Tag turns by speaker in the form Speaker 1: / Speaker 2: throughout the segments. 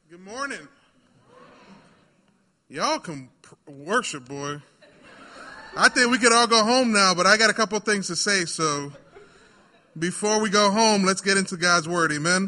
Speaker 1: Good morning. Y'all can worship, boy. I think we could all go home now, but I got a couple things to say. So before we go home, let's get into God's word. Amen.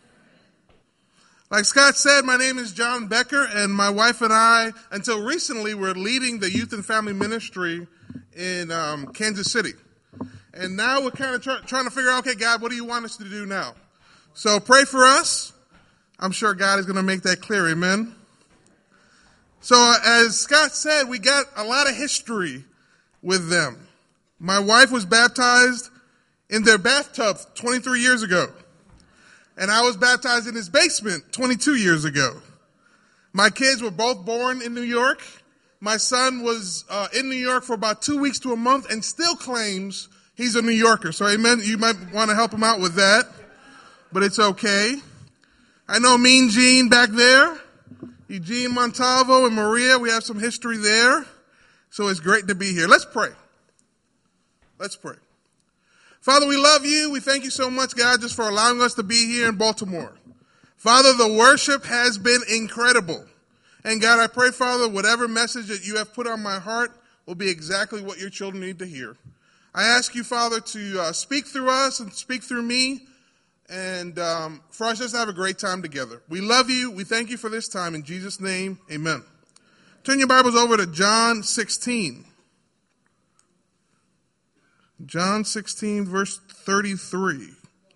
Speaker 1: Like Scott said, my name is John Becker, and my wife and I, until recently, were leading the youth and family ministry in Kansas City. And now we're kind of trying to figure out, okay, God, what do you want us to do now? So pray for us. I'm sure God is going to make that clear. Amen. So as Scott said, we got a lot of history with them. My wife was baptized in their bathtub 23 years ago. And I was baptized in his basement 22 years ago. My kids were both born in New York. My son was in New York for about 2 weeks to a month and still claims he's a New Yorker. So amen, you might want to help him out with that. But it's okay. I know Mean Gene back there. Eugene Montalvo and Maria, we have some history there. So it's great to be here. Let's pray. Let's pray. Father, we love you. We thank you so much, God, just for allowing us to be here in Baltimore. Father, the worship has been incredible. And God, I pray, Father, whatever message that you have put on my heart will be exactly what your children need to hear. I ask you, Father, to speak through us and speak through me. And for us just to have a great time together. We love you. We thank you for this time. In Jesus' name, amen. Turn your Bibles over to John 16. John 16, verse 33.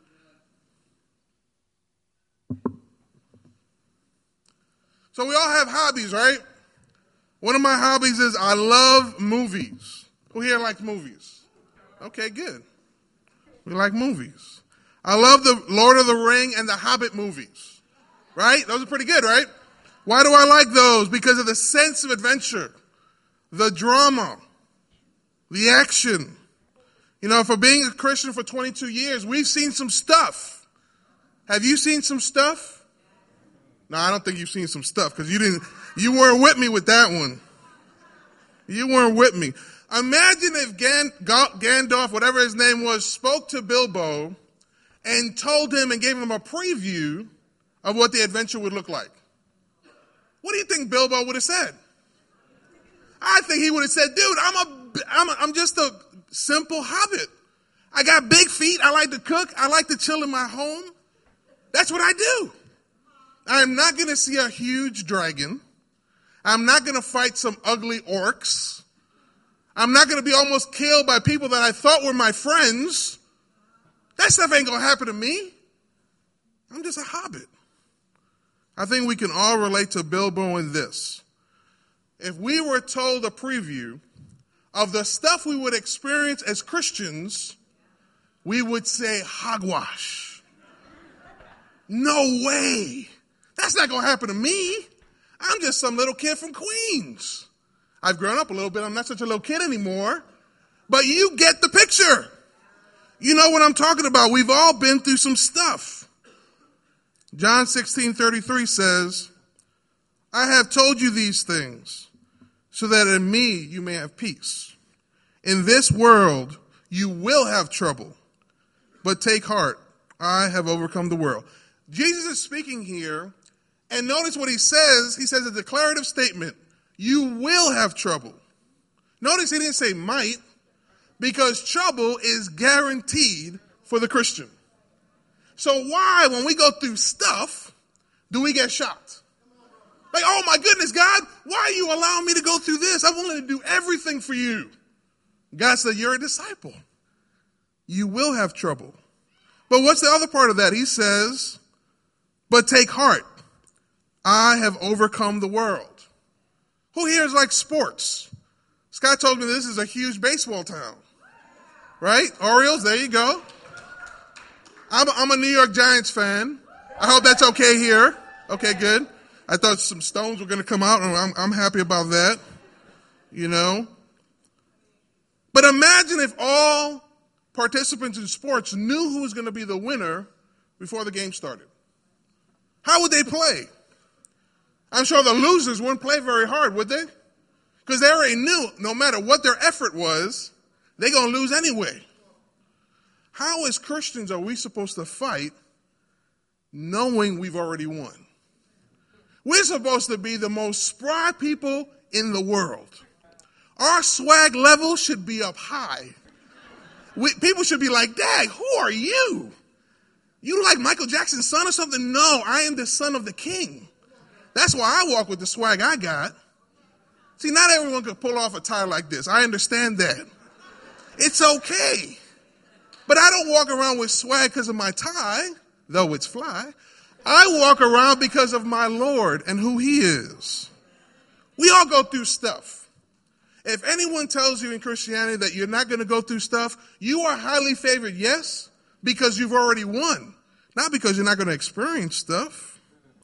Speaker 1: So we all have hobbies, right? One of my hobbies is I love movies. Who here likes movies? Okay, good. We like movies. I love the Lord of the Ring and the Hobbit movies, right? Those are pretty good, right? Why do I like those? Because of the sense of adventure, the drama, the action. You know, for being a Christian for 22 years, we've seen some stuff. Have you seen some stuff? No, I don't think you've seen some stuff because you weren't with me with that one. You weren't with me. Imagine if Gandalf, whatever his name was, spoke to Bilbo and told him and gave him a preview of what the adventure would look like. What do you think Bilbo would have said? I think he would have said, dude, I'm just a simple hobbit. I got big feet. I like to cook. I like to chill in my home. That's what I do. I'm not going to see a huge dragon. I'm not going to fight some ugly orcs. I'm not going to be almost killed by people that I thought were my friends. That stuff ain't going to happen to me. I'm just a hobbit. I think we can all relate to Bilbo in this. If we were told a preview of the stuff we would experience as Christians, we would say, hogwash. No way. That's not going to happen to me. I'm just some little kid from Queens. I've grown up a little bit. I'm not such a little kid anymore. But you get the picture. You know what I'm talking about. We've all been through some stuff. John 16:33 says, I have told you these things so that in me you may have peace. In this world you will have trouble, but take heart. I have overcome the world. Jesus is speaking here, and notice what he says. He says a declarative statement. You will have trouble. Notice he didn't say might. Because trouble is guaranteed for the Christian. So why, when we go through stuff, do we get shocked? Like, oh my goodness, God, why are you allowing me to go through this? I wanted to do everything for you. God said, you're a disciple. You will have trouble. But what's the other part of that? He says, but take heart. I have overcome the world. Who here is like sports? Scott told me this is a huge baseball town. Right? Orioles, there you go. I'm a New York Giants fan. I hope that's okay here. Okay, good. I thought some stones were going to come out, and I'm happy about that. You know. But imagine if all participants in sports knew who was going to be the winner before the game started. How would they play? I'm sure the losers wouldn't play very hard, would they? Because they already knew no matter what their effort was, they're going to lose anyway. How as Christians are we supposed to fight knowing we've already won? We're supposed to be the most spry people in the world. Our swag level should be up high. People should be like, Dad, who are you? You like Michael Jackson's son or something? No, I am the son of the king. That's why I walk with the swag I got. See, not everyone can pull off a tie like this. I understand that. It's okay. But I don't walk around with swag because of my tie, though it's fly. I walk around because of my Lord and who he is. We all go through stuff. If anyone tells you in Christianity that you're not going to go through stuff, you are highly favored, yes, because you've already won, not because you're not going to experience stuff.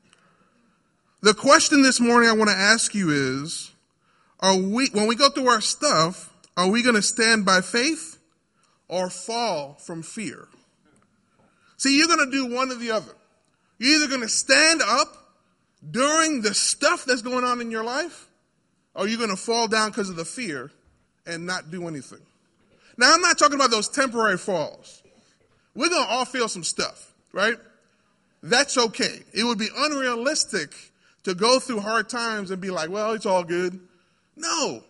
Speaker 1: The question this morning I want to ask you is, when we go through our stuff, are we going to stand by faith or fall from fear? See, you're going to do one or the other. You're either going to stand up during the stuff that's going on in your life, or you're going to fall down because of the fear and not do anything. Now, I'm not talking about those temporary falls. We're going to all feel some stuff, right? That's okay. It would be unrealistic to go through hard times and be like, well, it's all good. No.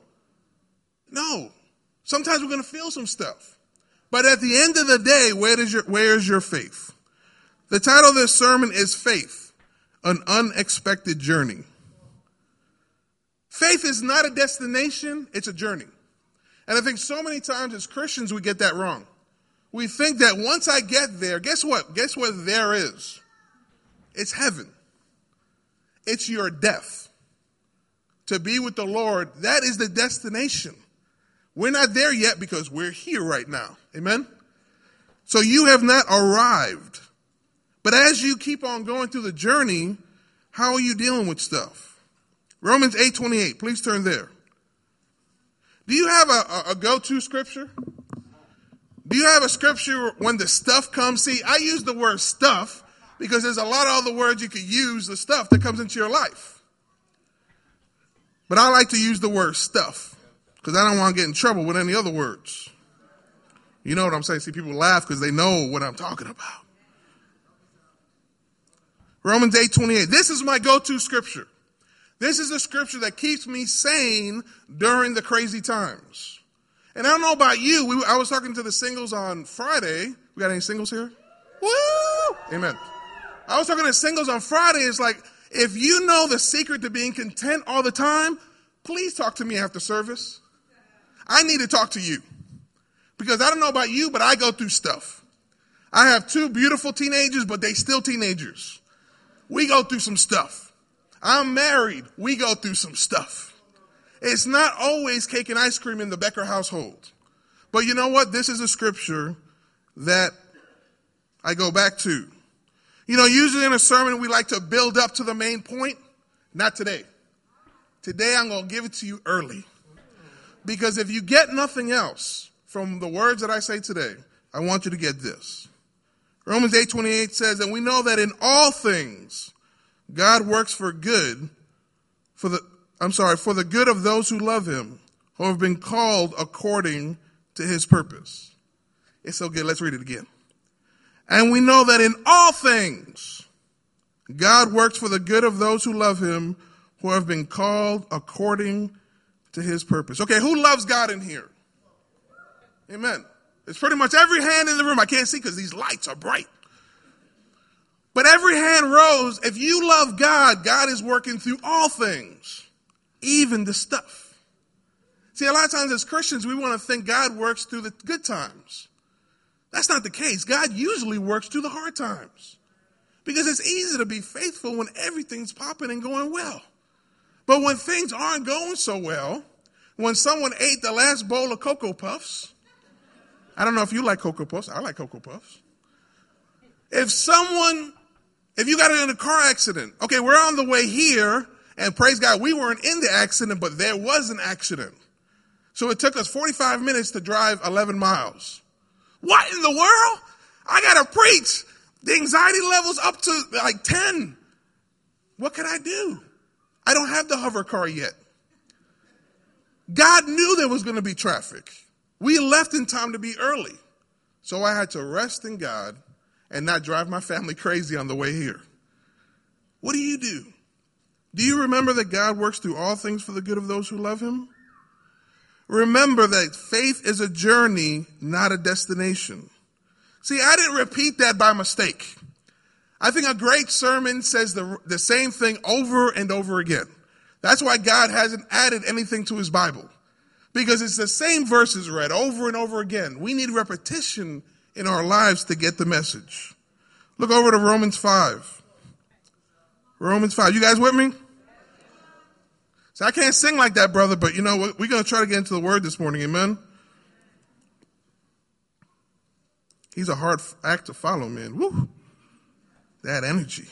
Speaker 1: Sometimes we're going to feel some stuff. But at the end of the day, where is your faith? The title of this sermon is Faith, an Unexpected Journey. Faith is not a destination, it's a journey. And I think so many times as Christians we get that wrong. We think that once I get there, guess what? Guess what there is? It's heaven. It's your death. To be with the Lord, that is the destination. We're not there yet because we're here right now. Amen? So you have not arrived. But as you keep on going through the journey, how are you dealing with stuff? Romans 8:28, please turn there. Do you have a go-to scripture? Do you have a scripture when the stuff comes? See, I use the word stuff because there's a lot of other words you could use, the stuff that comes into your life. But I like to use the word stuff because I don't want to get in trouble with any other words. You know what I'm saying? See, people laugh because they know what I'm talking about. Romans 8:28. This is my go-to scripture. This is a scripture that keeps me sane during the crazy times. And I don't know about you. I was talking to the singles on Friday. We got any singles here? Woo! Amen. I was talking to singles on Friday. It's like, if you know the secret to being content all the time, please talk to me after service. I need to talk to you. Because I don't know about you, but I go through stuff. I have two beautiful teenagers, but they still teenagers. We go through some stuff. I'm married. We go through some stuff. It's not always cake and ice cream in the Becker household. But you know what? This is a scripture that I go back to. You know, usually in a sermon, we like to build up to the main point. Not today. Today, I'm going to give it to you early. Because if you get nothing else from the words that I say today, I want you to get this. Romans 8:28 says, and we know that in all things, God works for good, for the good of those who love him, who have been called according to his purpose. It's so good. Let's read it again. And we know that in all things, God works for the good of those who love him, who have been called according to his purpose. Okay, who loves God in here? Amen. It's pretty much every hand in the room. I can't see because these lights are bright. But every hand rose. If you love God, God is working through all things, even the stuff. See, a lot of times as Christians, we want to think God works through the good times. That's not the case. God usually works through the hard times because it's easy to be faithful when everything's popping and going well. But when things aren't going so well, when someone ate the last bowl of Cocoa Puffs, I don't know if you like Cocoa Puffs. I like Cocoa Puffs. If you got in a car accident, okay, we're on the way here, and praise God, we weren't in the accident, but there was an accident. So it took us 45 minutes to drive 11 miles. What in the world? I got to preach. The anxiety level's up to like 10. What can I do? I don't have the hover car yet. God knew there was going to be traffic. We left in time to be early. So I had to rest in God and not drive my family crazy on the way here. What do? Do you remember that God works through all things for the good of those who love him? Remember that faith is a journey, not a destination. See, I didn't repeat that by mistake. I think a great sermon says the same thing over and over again. That's why God hasn't added anything to his Bible, because it's the same verses read over and over again. We need repetition in our lives to get the message. Look over to Romans 5. Romans 5. You guys with me? So I can't sing like that, brother, but you know what? We're going to try to get into the word this morning. Amen. He's a hard act to follow, man. Woo. That energy.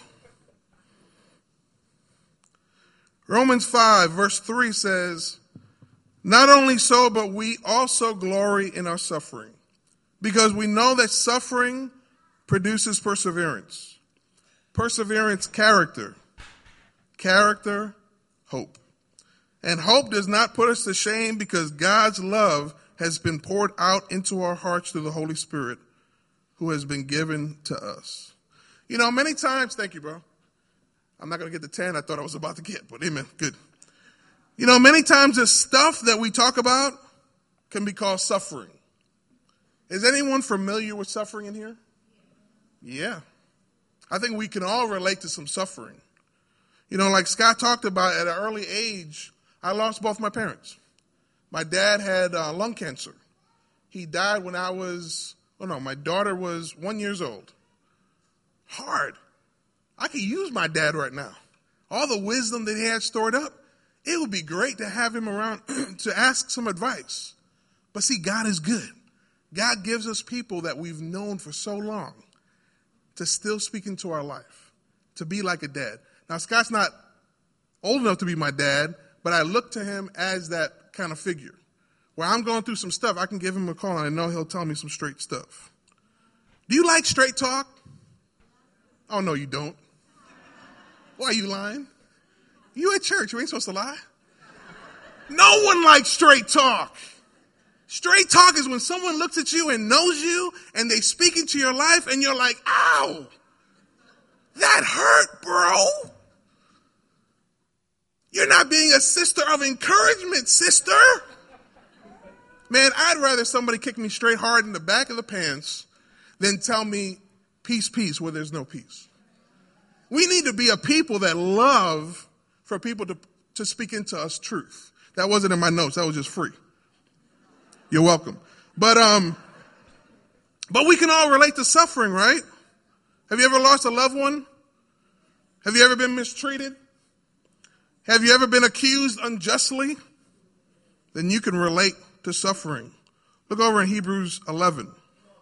Speaker 1: Romans 5 verse 3 says, not only so, but we also glory in our suffering, because we know that suffering produces perseverance. Perseverance, character. Character, hope. And hope does not put us to shame, because God's love has been poured out into our hearts through the Holy Spirit who has been given to us. You know, many times, thank you, bro. I'm not going to get the 10 I thought I was about to get, but amen, good. You know, many times the stuff that we talk about can be called suffering. Is anyone familiar with suffering in here? Yeah. I think we can all relate to some suffering. You know, like Scott talked about, at an early age, I lost both my parents. My dad had lung cancer. He died when my daughter was 1 year old. Hard. I could use my dad right now. All the wisdom that he had stored up, it would be great to have him around to ask some advice. But see, God is good. God gives us people that we've known for so long to still speak into our life, to be like a dad. Now, Scott's not old enough to be my dad, but I look to him as that kind of figure. Where I'm going through some stuff, I can give him a call and I know he'll tell me some straight stuff. Do you like straight talk? Oh, no, you don't. Why are you lying? You at church, you ain't supposed to lie. No one likes straight talk. Straight talk is when someone looks at you and knows you and they speak into your life and you're like, ow, that hurt, bro. You're not being a sister of encouragement, sister. Man, I'd rather somebody kick me straight hard in the back of the pants than tell me peace, peace, where there's no peace. We need to be a people that love for people to speak into us truth. That wasn't in my notes. That was just free. You're welcome. But we can all relate to suffering, right? Have you ever lost a loved one? Have you ever been mistreated? Have you ever been accused unjustly? Then you can relate to suffering. Look over in Hebrews 11.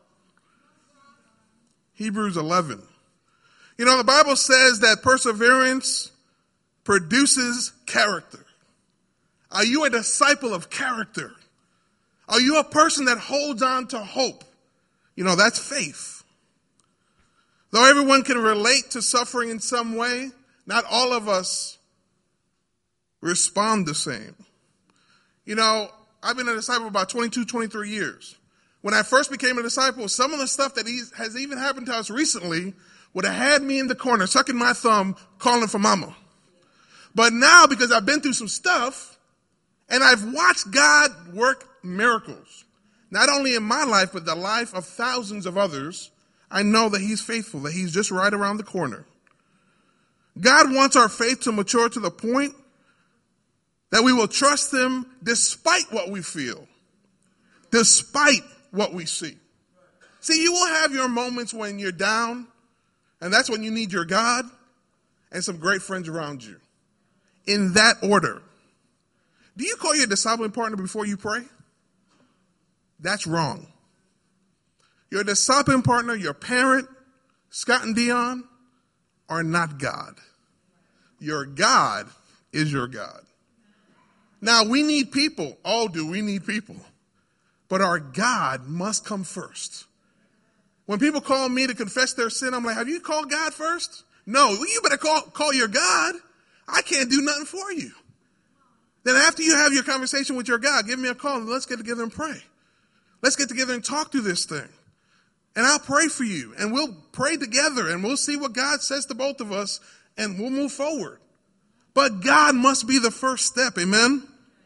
Speaker 1: Hebrews 11. You know, the Bible says that perseverance produces character. Are you a disciple of character? Are you a person that holds on to hope? You know, that's faith. Though everyone can relate to suffering in some way, not all of us respond the same. You know, I've been a disciple about 22, 23 years. When I first became a disciple, some of the stuff that has even happened to us recently would have had me in the corner, sucking my thumb, calling for mama. But now, because I've been through some stuff, and I've watched God work miracles, not only in my life, but the life of thousands of others, I know that he's faithful, that he's just right around the corner. God wants our faith to mature to the point that we will trust him despite what we feel, despite what we see. See, you will have your moments when you're down, and that's when you need your God and some great friends around you. In that order. Do you call your discipling partner before you pray? That's wrong. Your discipling partner, your parent, Scott and Dion, are not God. Your God is your God. Now, we need people. Oh, do we need people? But our God must come first. When people call me to confess their sin, I'm like, have you called God first? No, you better call your God. I can't do nothing for you. Then after you have your conversation with your God, give me a call and let's get together and pray. Let's get together and talk through this thing. And I'll pray for you. And we'll pray together and we'll see what God says to both of us and we'll move forward. But God must be the first step, amen?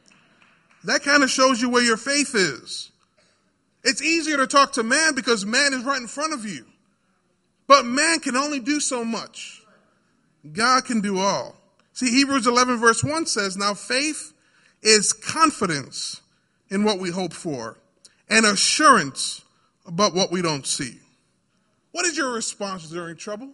Speaker 1: That kind of shows you where your faith is. It's easier to talk to man because man is right in front of you. But man can only do so much. God can do all. See, Hebrews 11 verse 1 says, now faith is confidence in what we hope for and assurance about what we don't see. What is your response during trouble?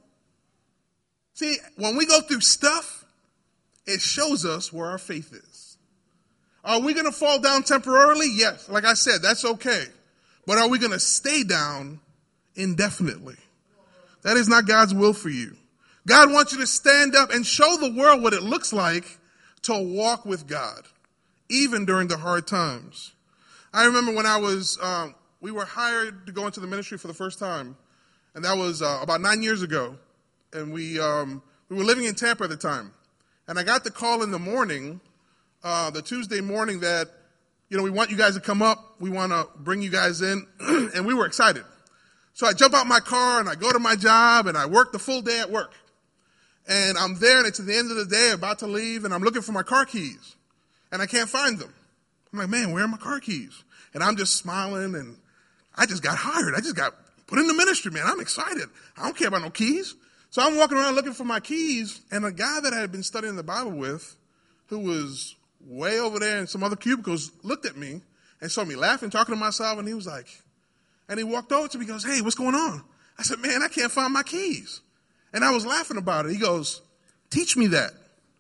Speaker 1: See, when we go through stuff, it shows us where our faith is. Are we going to fall down temporarily? Yes. Like I said, that's okay. But are we going to stay down indefinitely? That is not God's will for you. God wants you to stand up and show the world what it looks like to walk with God, even during the hard times. I remember when we were hired to go into the ministry for the first time, and that was about 9 years ago. And we were living in Tampa at the time. And I got the call in the morning, the Tuesday morning that, we want you guys to come up. We want to bring you guys in. And we were excited. So I jump out my car and I go to my job and I work the full day at work. And I'm there and it's at the end of the day, about to leave, and I'm looking for my car keys. And I can't find them. I'm like, man, where are my car keys? And I'm just smiling, and I just got hired. I just got put in the ministry, man. I'm excited. I don't care about no keys. So I'm walking around looking for my keys, and a guy that I had been studying the Bible with, who was way over there in some other cubicles, looked at me and saw me laughing, talking to myself, and he was like, and he walked over to me and goes, hey, what's going on? I said, man, I can't find my keys. And I was laughing about it. He goes, teach me that.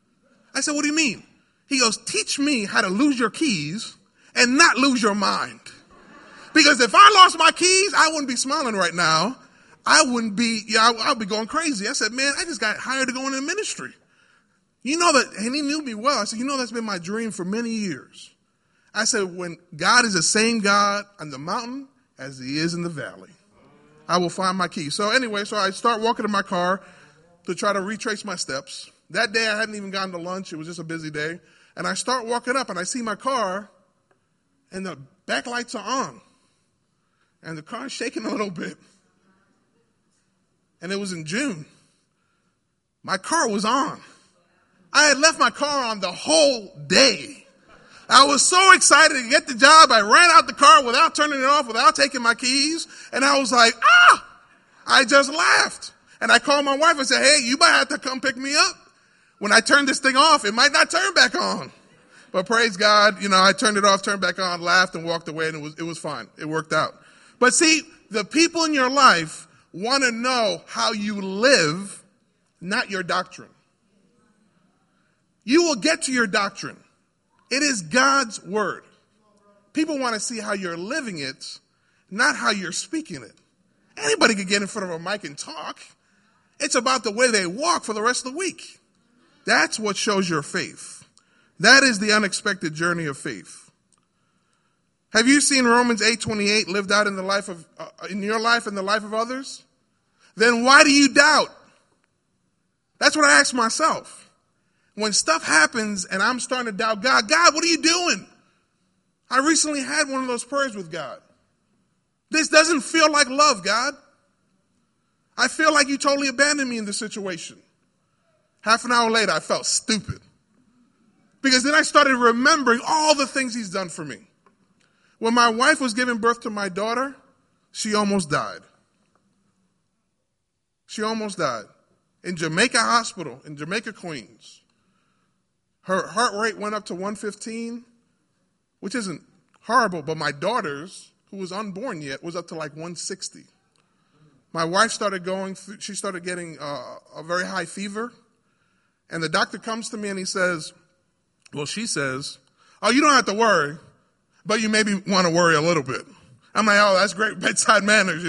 Speaker 1: I said, what do you mean? He goes, teach me how to lose your keys and not lose your mind. Because if I lost my keys, I wouldn't be smiling right now. I wouldn't be, I'd be going crazy. I said, man, I just got hired to go into ministry. You know that, and he knew me well. I said, that's been my dream for many years. I said, when God is the same God on the mountain as he is in the valley, I will find my keys. So anyway, I start walking to my car to try to retrace my steps. That day I hadn't even gone to lunch. It was just a busy day. And I start walking up and I see my car and the back lights are on. And the car is shaking a little bit. And it was in June. My car was on. I had left my car on the whole day. I was so excited to get the job. I ran out the car without turning it off, without taking my keys. And I was like, I just laughed. And I called my wife and said, hey, you might have to come pick me up. When I turn this thing off, it might not turn back on. But praise God, I turned it off, turned back on, laughed and walked away, and it was fine. It worked out. But see, the people in your life want to know how you live, not your doctrine. You will get to your doctrine. It is God's word. People want to see how you're living it, not how you're speaking it. Anybody can get in front of a mic and talk. It's about the way they walk for the rest of the week. That's what shows your faith. That is the unexpected journey of faith. Have you seen Romans 8:28 lived out in the life of in your life and the life of others? Then why do you doubt? That's what I ask myself. When stuff happens and I'm starting to doubt God, what are you doing? I recently had one of those prayers with God. This doesn't feel like love, God. I feel like you totally abandoned me in this situation. Half an hour later, I felt stupid. Because then I started remembering all the things he's done for me. When my wife was giving birth to my daughter, she almost died. She almost died. In Jamaica Hospital, in Jamaica, Queens. Her heart rate went up to 115, which isn't horrible, but my daughter's, who was unborn yet, was up to like 160. My wife started she started getting a very high fever. And the doctor comes to me and she says, oh, you don't have to worry, but you maybe want to worry a little bit. I'm like, oh, that's great bedside manners,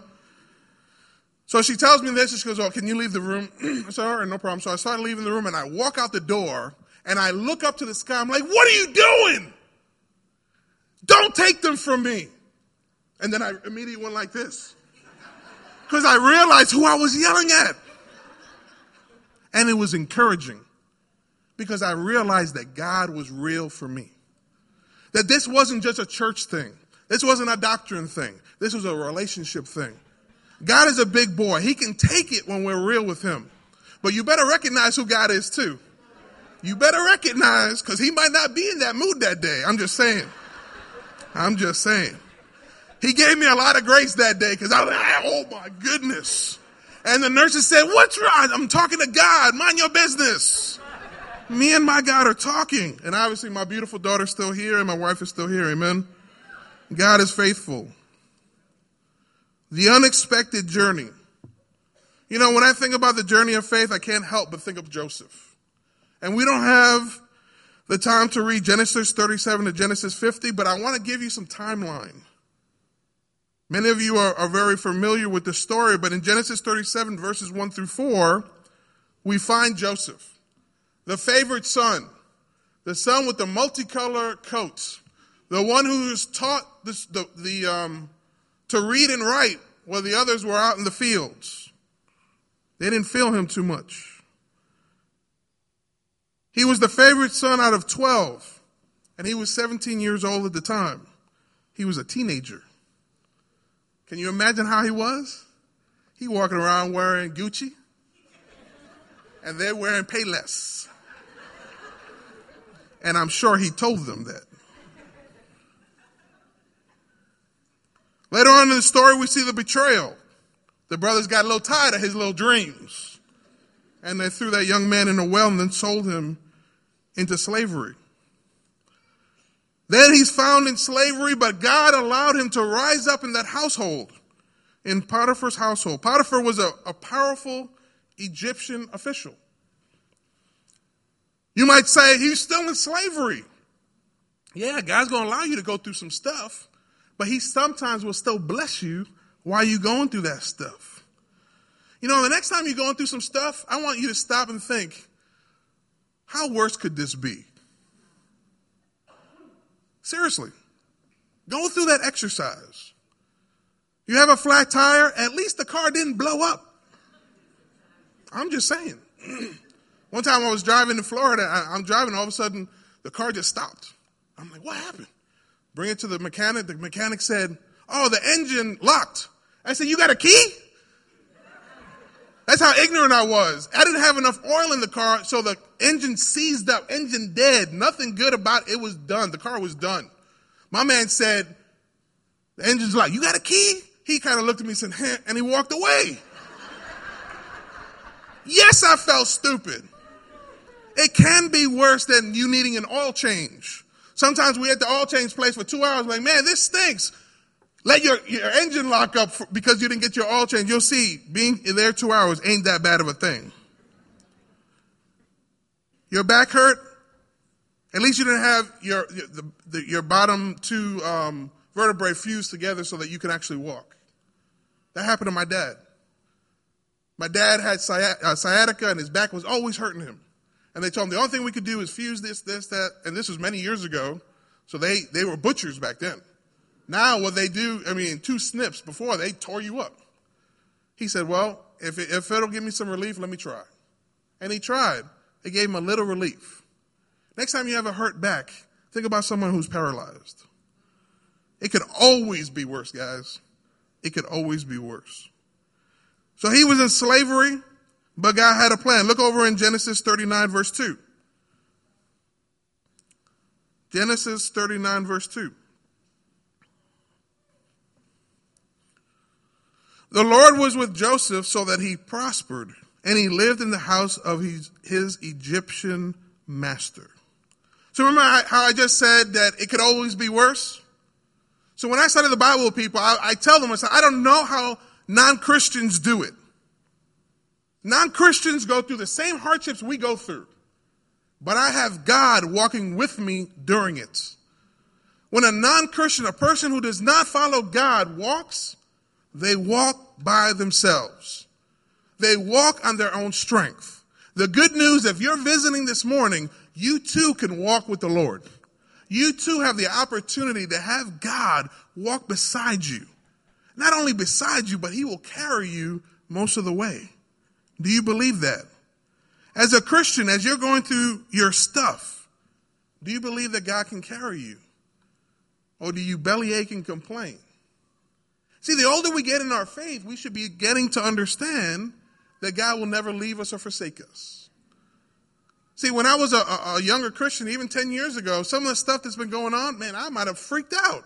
Speaker 1: So she tells me this, and she goes, oh, can you leave the room? I said, all right, no problem. So I started leaving the room, and I walk out the door, and I look up to the sky. I'm like, what are you doing? Don't take them from me. And then I immediately went like this. Because I realized who I was yelling at. And it was encouraging. Because I realized that God was real for me. That this wasn't just a church thing. This wasn't a doctrine thing. This was a relationship thing. God is a big boy. He can take it when we're real with him. But you better recognize who God is too. You better recognize, because he might not be in that mood that day. I'm just saying. He gave me a lot of grace that day because I was like, oh my goodness. And the nurses said, what's wrong? I'm talking to God. Mind your business. Me and my God are talking. And obviously my beautiful daughter's still here and my wife is still here. Amen. God is faithful. The unexpected journey. You know, when I think about the journey of faith, I can't help but think of Joseph. And we don't have the time to read Genesis 37 to Genesis 50, but I want to give you some timeline. Many of you are very familiar with the story, but in Genesis 37, verses 1 through 4, we find Joseph, the favorite son, the son with the multicolored coats, the one who was taught to read and write while the others were out in the fields. They didn't feel him too much. He was the favorite son out of 12, and he was 17 years old at the time. He was a teenager. Can you imagine how he was? He walking around wearing Gucci, and they're wearing Payless. And I'm sure he told them that. Later on in the story, we see the betrayal. The brothers got a little tired of his little dreams, and they threw that young man in a well and then sold him into slavery. Then he's found in slavery, but God allowed him to rise up in that household, in Potiphar's household. Potiphar was a powerful Egyptian official. You might say he's still in slavery. Yeah, God's going to allow you to go through some stuff, but he sometimes will still bless you while you're going through that stuff. You know, the next time you're going through some stuff, I want you to stop and think, how worse could this be? Seriously, go through that exercise. You have a flat tire, at least the car didn't blow up. I'm just saying. One time I was driving to Florida, I'm driving, all of a sudden the car just stopped. I'm like, what happened? Bring it to the mechanic. The mechanic said, oh, the engine locked. I said, you got a key? That's how ignorant I was. I didn't have enough oil in the car, so the engine seized up, engine dead. Nothing good about it. It was done. The car was done. My man said, the engine's locked. You got a key? He kind of looked at me and said, and he walked away. Yes, I felt stupid. It can be worse than you needing an oil change. Sometimes we're at the oil change place for 2 hours, like, man, this stinks. Let your engine lock up because you didn't get your oil change. You'll see, being there 2 hours ain't that bad of a thing. Your back hurt? At least you didn't have your bottom two vertebrae fused together so that you can actually walk. That happened to my dad. My dad had sciatica, and his back was always hurting him. And they told him the only thing we could do is fuse this, that, and this was many years ago. So they were butchers back then. Now what they do, 2 snips before, they tore you up. He said, well, if it'll give me some relief, let me try. And he tried. It gave him a little relief. Next time you have a hurt back, think about someone who's paralyzed. It could always be worse, guys. It could always be worse. So he was in slavery, but God had a plan. Look over in Genesis 39, verse 2. Genesis 39, verse 2. The Lord was with Joseph so that he prospered, and he lived in the house of his Egyptian master. So remember how I just said that it could always be worse? So when I study the Bible with people, I tell them, I don't know how non-Christians do it. Non-Christians go through the same hardships we go through, but I have God walking with me during it. When a non-Christian, a person who does not follow God, walks, they walk by themselves. They walk on their own strength. The good news, if you're visiting this morning, you too can walk with the Lord. You too have the opportunity to have God walk beside you. Not only beside you, but he will carry you most of the way. Do you believe that? As a Christian, as you're going through your stuff, do you believe that God can carry you? Or do you bellyache and complain? See, the older we get in our faith, we should be getting to understand that God will never leave us or forsake us. See, when I was a younger Christian, even 10 years ago, some of the stuff that's been going on, man, I might have freaked out.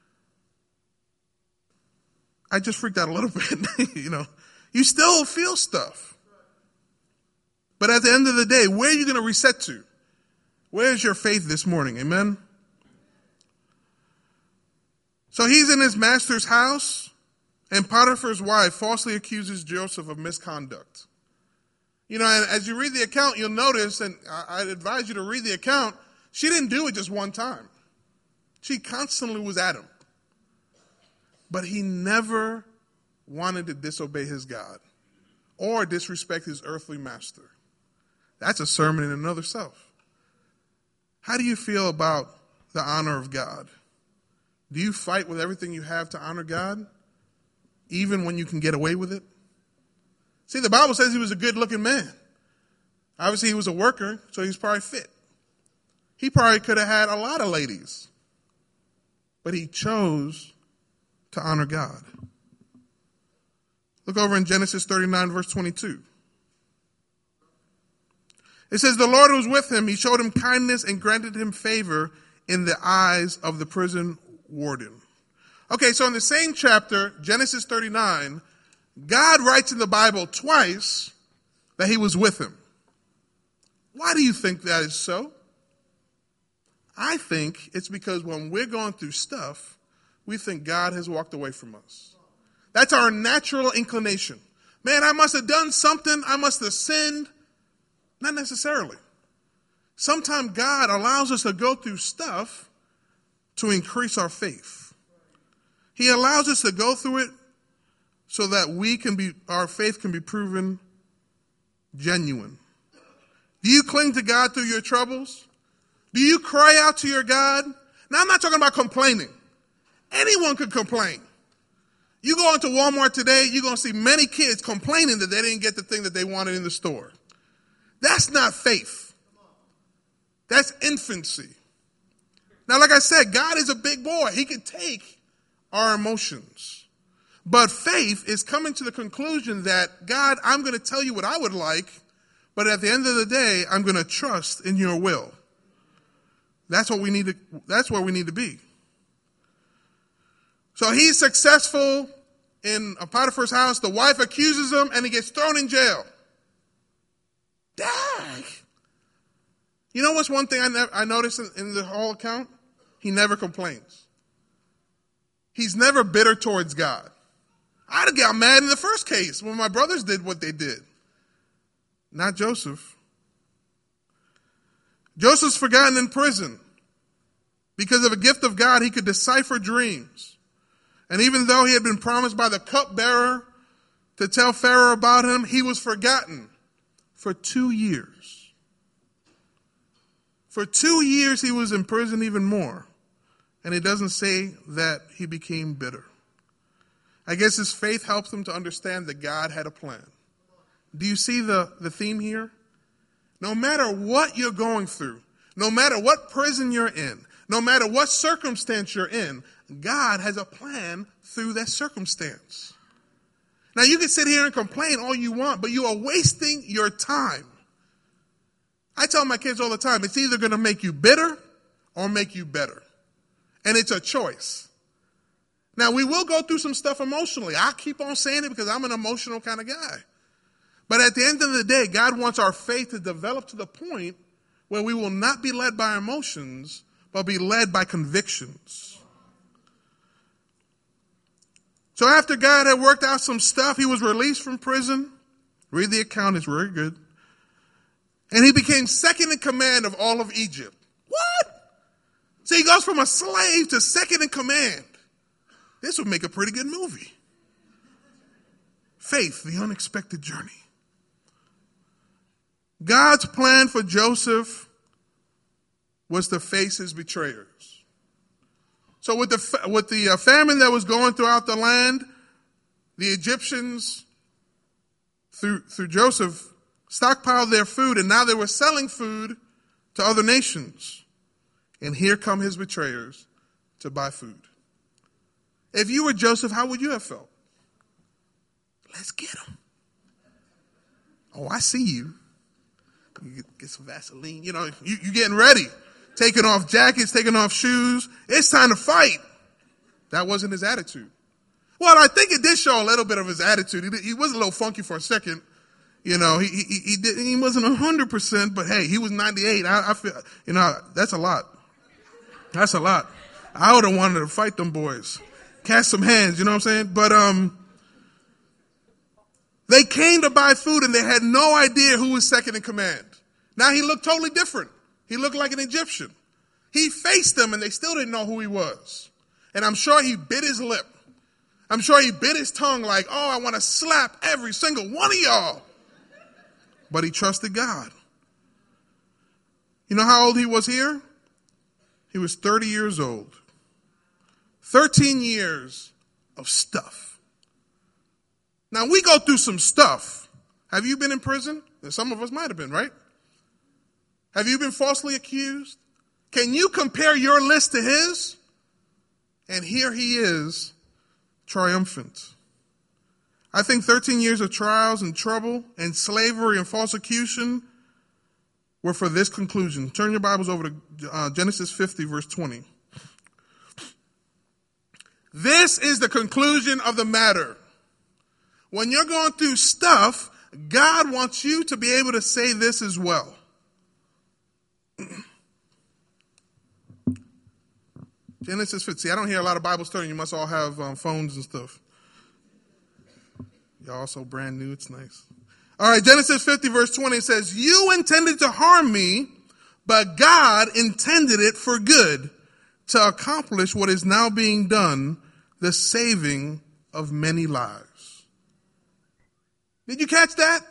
Speaker 1: I just freaked out a little bit, You still feel stuff. But at the end of the day, where are you going to reset to? Where's your faith this morning? Amen? So he's in his master's house, and Potiphar's wife falsely accuses Joseph of misconduct. And as you read the account, you'll notice, and I'd advise you to read the account, she didn't do it just one time. She constantly was at him. But he never wanted to disobey his God or disrespect his earthly master. That's a sermon in another self. How do you feel about the honor of God? Do you fight with everything you have to honor God, even when you can get away with it? See, the Bible says he was a good-looking man. Obviously, he was a worker, so he's probably fit. He probably could have had a lot of ladies. But he chose to honor God. Look over in Genesis 39, verse 22. It says, the Lord was with him. He showed him kindness and granted him favor in the eyes of the prison warden. Okay, so in the same chapter, Genesis 39, God writes in the Bible twice that he was with him. Why do you think that is so? I think it's because when we're going through stuff, we think God has walked away from us. That's our natural inclination. Man, I must have done something. I must have sinned. Not necessarily. Sometimes God allows us to go through stuff to increase our faith. He allows us to go through it so that our faith can be proven genuine. Do you cling to God through your troubles? Do you cry out to your God? Now, I'm not talking about complaining. Anyone could complain. You go into Walmart today, you're going to see many kids complaining that they didn't get the thing that they wanted in the store. That's not faith. That's infancy. Now, like I said, God is a big boy. He can take our emotions. But faith is coming to the conclusion that, God, I'm going to tell you what I would like, but at the end of the day, I'm going to trust in your will. That's where we need to be. So he's successful in Potiphar's house. The wife accuses him, and he gets thrown in jail. Dag. You know what's one thing I noticed in the whole account? He never complains. He's never bitter towards God. I'd have got mad in the first case when my brothers did what they did. Not Joseph. Joseph's forgotten in prison. Because of a gift of God, he could decipher dreams. And even though he had been promised by the cupbearer to tell Pharaoh about him, he was forgotten for 2 years. For 2 years, he was in prison even more. And it doesn't say that he became bitter. I guess his faith helps him to understand that God had a plan. Do you see the theme here? No matter what you're going through, no matter what prison you're in, no matter what circumstance you're in, God has a plan through that circumstance. Now, you can sit here and complain all you want, but you are wasting your time. I tell my kids all the time, it's either going to make you bitter or make you better. And it's a choice. Now, we will go through some stuff emotionally. I keep on saying it because I'm an emotional kind of guy. But at the end of the day, God wants our faith to develop to the point where we will not be led by emotions, but be led by convictions. So after God had worked out some stuff, he was released from prison. Read the account, it's very good. And he became second in command of all of Egypt. What? So he goes from a slave to second in command. This would make a pretty good movie. Faith, the unexpected journey. God's plan for Joseph was to face his betrayers. So with the famine that was going throughout the land, the Egyptians, through Joseph, stockpiled their food, and now they were selling food to other nations. And here come his betrayers to buy food. If you were Joseph, how would you have felt? Let's get him. Oh, I see you. You get some Vaseline. You getting ready. Taking off jackets, taking off shoes. It's time to fight. That wasn't his attitude. Well, I think it did show a little bit of his attitude. He was a little funky for a second. He wasn't 100%, but hey, he was 98. I feel, that's a lot. That's a lot. I would have wanted to fight them boys. Catch some hands, you know what I'm saying? But, they came to buy food and they had no idea who was second in command. Now he looked totally different. He looked like an Egyptian. He faced them and they still didn't know who he was. And I'm sure he bit his lip. I'm sure he bit his tongue like, oh, I want to slap every single one of y'all. But he trusted God. You know how old he was here? He was 30 years old. 13 years of stuff. Now, we go through some stuff. Have you been in prison? Some of us might have been, right? Have you been falsely accused? Can you compare your list to his? And here he is, triumphant. I think 13 years of trials and trouble and slavery and false accusation were for this conclusion. Turn your Bibles over to Genesis 50, verse 20. This is the conclusion of the matter. When you're going through stuff, God wants you to be able to say this as well. Genesis 50. See, I don't hear a lot of Bible study. You must all have phones and stuff. Y'all so brand new. It's nice. All right, Genesis 50, verse 20 says, you intended to harm me, but God intended it for good to accomplish what is now being done, the saving of many lives. Did you catch that?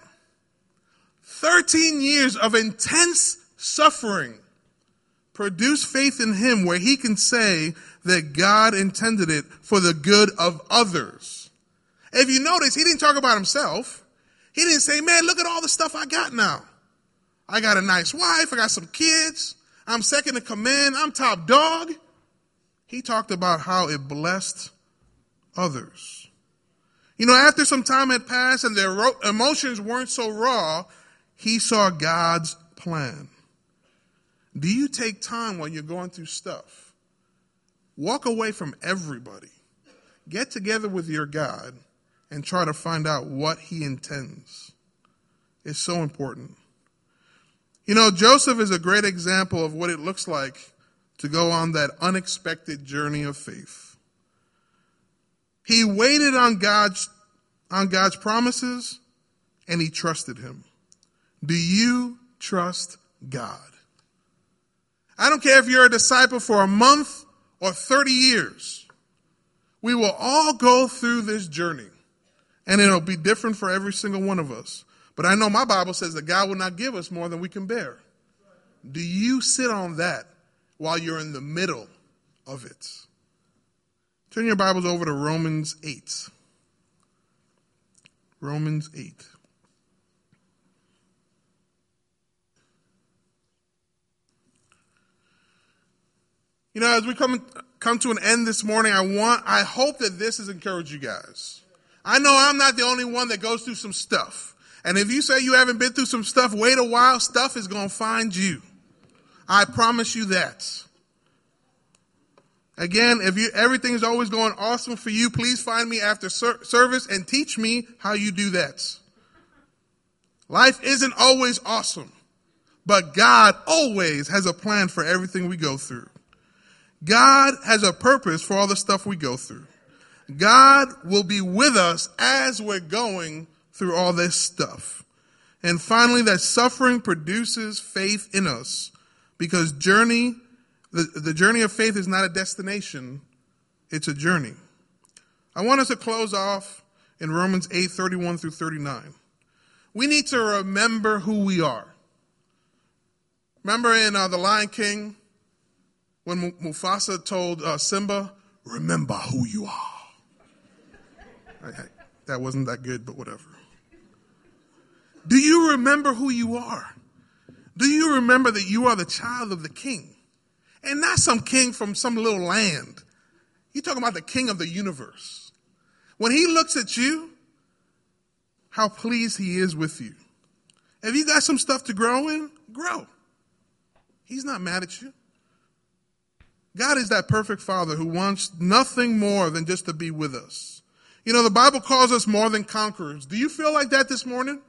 Speaker 1: 13 years of intense suffering produce faith in him where he can say that God intended it for the good of others. If you notice, he didn't talk about himself. He didn't say, man, look at all the stuff I got now. I got a nice wife. I got some kids. I'm second in command. I'm top dog. He talked about how it blessed others. After some time had passed and their emotions weren't so raw, he saw God's plan. Do you take time when you're going through stuff? Walk away from everybody. Get together with your God and try to find out what he intends. It's so important. Joseph is a great example of what it looks like to go on that unexpected journey of faith. He waited on God's promises and he trusted him. Do you trust God? I don't care if you're a disciple for a month or 30 years. We will all go through this journey. And it'll be different for every single one of us. But I know my Bible says that God will not give us more than we can bear. Do you sit on that while you're in the middle of it? Turn your Bibles over to Romans 8. Romans 8. As we come to an end this morning, I hope that this has encouraged you guys. I know I'm not the only one that goes through some stuff. And if you say you haven't been through some stuff, wait a while, stuff is going to find you. I promise you that. Again, if everything is always going awesome for you, please find me after service and teach me how you do that. Life isn't always awesome, but God always has a plan for everything we go through. God has a purpose for all the stuff we go through. God will be with us as we're going through all this stuff. And finally, that suffering produces faith in us because the journey of faith is not a destination, it's a journey. I want us to close off in Romans 8, 31 through 39. We need to remember who we are. Remember in The Lion King, when Mufasa told Simba, remember who you are. That wasn't that good, but whatever. Do you remember who you are? Do you remember that you are the child of the king? And not some king from some little land. You're talking about the king of the universe. When he looks at you, how pleased he is with you. If you got some stuff to grow in, grow. He's not mad at you. God is that perfect Father who wants nothing more than just to be with us. You know, the Bible calls us more than conquerors. Do you feel like that this morning?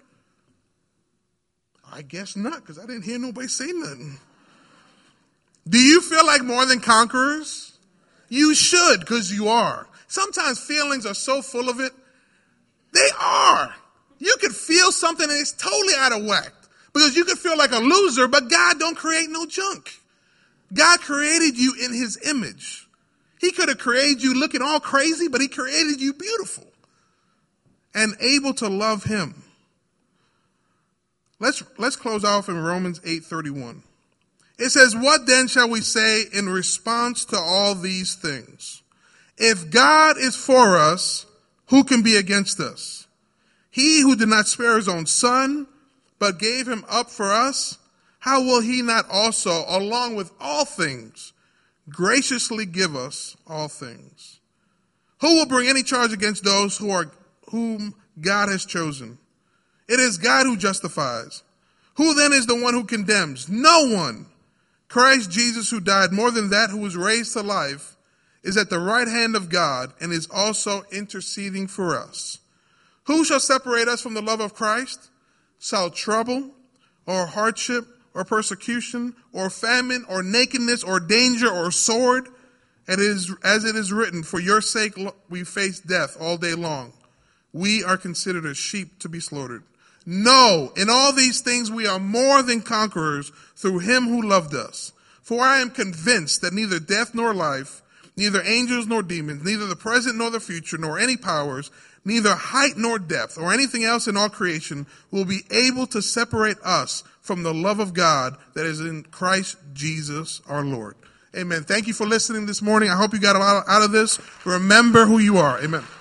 Speaker 1: I guess not, because I didn't hear nobody say nothing. Do you feel like more than conquerors? You should, because you are. Sometimes feelings are so full of it. They are. You could feel something and it's totally out of whack. Because you could feel like a loser, but God don't create no junk. God created you in his image. He could have created you looking all crazy, but he created you beautiful and able to love him. Let's close off in Romans 8:31. It says, what then shall we say in response to all these things? If God is for us, who can be against us? He who did not spare his own son, but gave him up for us, how will he not also, along with all things, graciously give us all things? Who will bring any charge against those whom God has chosen? It is God who justifies. Who then is the one who condemns? No one. Christ Jesus, who died, more than that, who was raised to life, is at the right hand of God and is also interceding for us. Who shall separate us from the love of Christ? Shall trouble or hardship or persecution or famine or nakedness or danger or sword? As it is written, for your sake we face death all day long. We are considered as sheep to be slaughtered. No, in all these things we are more than conquerors through him who loved us. For I am convinced that neither death nor life, neither angels nor demons, neither the present nor the future, nor any powers, neither height nor depth, or anything else in all creation will be able to separate us from the love of God that is in Christ Jesus our Lord. Amen. Thank you for listening this morning. I hope you got a lot out of this. Remember who you are. Amen.